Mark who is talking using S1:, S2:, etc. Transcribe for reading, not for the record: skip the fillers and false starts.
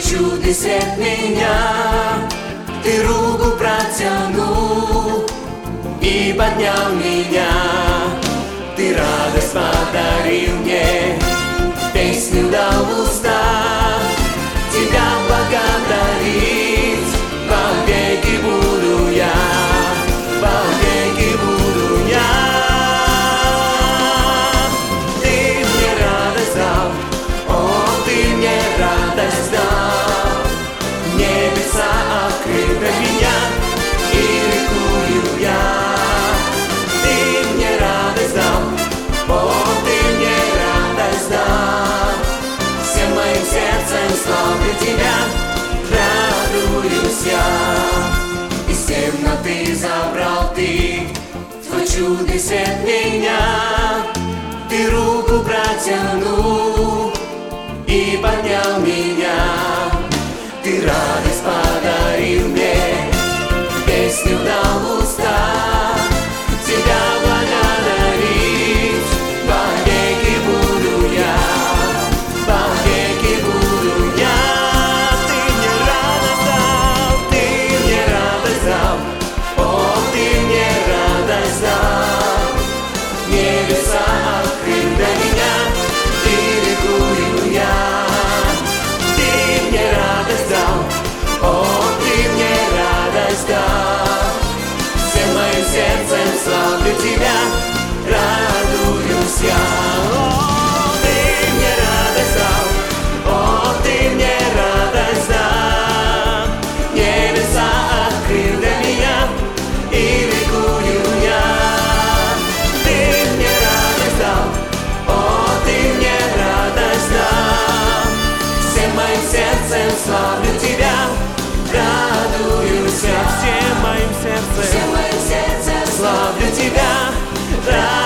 S1: чудный свет меня, Ты руку протянул и поднял меня, Ты радость подарил мне, песню дал в уста, Тебя благодарить вовеки буду я, вовеки буду я. Ты мне радость дал, о, Ты мне радость дал, небеса открыл для меня, и ликую я. Ты мне радость дал, о, Ты мне радость дал, всем моим сердцем славлю Тебя, радуюсь я. Из темноты забрал Ты, Твой чудный свет меня, Ты руку протянул и поднял меня, Ты радость подарил мне, песню дал в уста, Тебя благодарить вовеки буду я, вовеки буду я. Ты мне радость дал, Ты мне радость дал, о, Ты мне радость дал, небеса открыл для меня, и ликую я. Ты мне радость дал, о, Ты мне радость дал, всем моим сердцем славлю Тебя, радуюсь я. О, Ты мне радость дал, о, Ты мне радость дал, небеса открыл для меня, и ликую я. Ты мне радость дал, о, Ты мне радость дал, всем моим сердцем славлю Тебя, радуюсь я. Всем моим сердцем славлю Тебя, радуюсь.